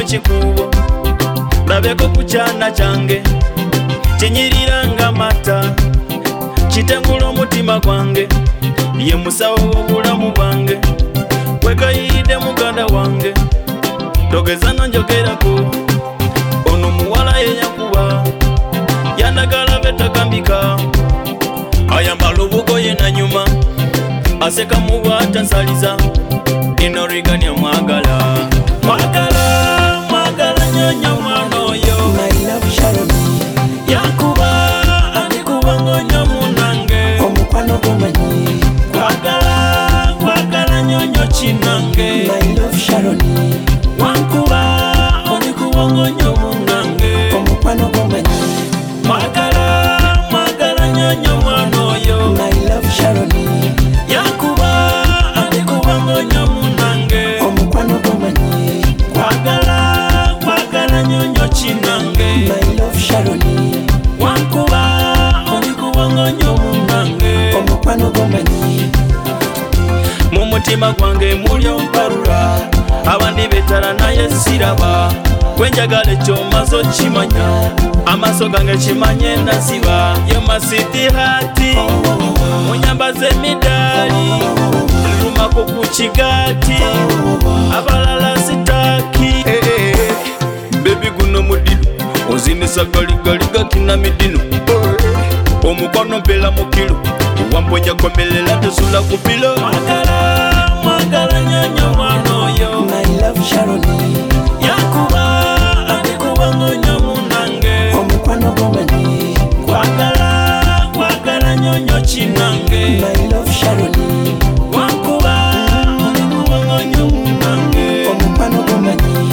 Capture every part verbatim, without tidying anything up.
mukikubo labeko kuchana change chinyiriranga mata chitengula omutima gwange ye musawo w'obulamu bwange wegayidde muganda wange togeza nonjogerako ono muwala yeyakuba yandagala betagambika ayambala obugoye nanyuma aseka mubwata nsaliza inorigania mwagala mwagala mwagala nyonya mwana oyo My love Sharon, yakuba andikuba ngonya munange omukwano gumanyi. kwagala kwagala nyonyo chinange My love Sharon, wankuba andikuba ngonya munange omukwano gumanyi. mwagala mwagala nyonya mwana oyo My love Sharon, yakuba andikuba ngonya munange omukwano gumanyi. kwagala kwagala nyonyo chinange My love Sharon, wankuba andikuba ngonya munange omukwano gumanyi. mu mutima gwange muli omparula abandi betala naye siraba kwenjagala ekyomaze okimanya amaaso gange kimanye naziba ye masiti hati munyambaza emidaali lumako ku kigaati abalala sitaki bebi guno mudilu onzinisa galigali gakina midino omukono mpela mukilo wamponya komelela tosula kupilo mwagala mwagala nyonya mwana oyo My love Sharon, yakuba andikuba ngonya munange omukwano gumanyi. kwagala kwagala nyonyo chinange My love Sharon, wankuba andikuba ngonya munange omukwano gumanyi.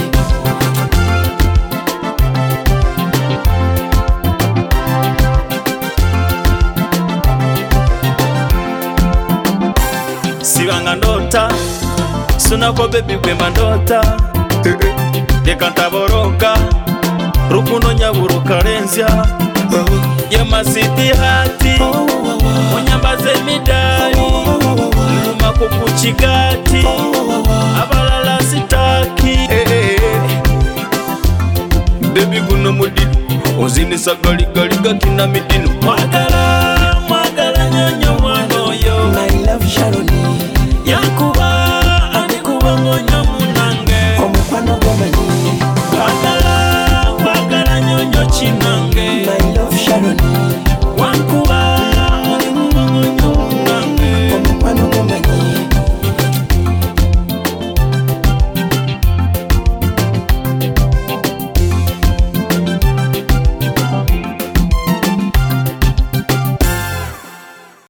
sibanga ndota sunako bebi gwemba ndota leka ntaboroka rukundo nyaburuka lenzya ye masiti hati munyambaza emidaali lumako ku kigaati abalala sitaki bebi guno mudilu onzinisa galigali gakina midino mwagala mwagala nyonya mwana oyo My love Sharon, yakuba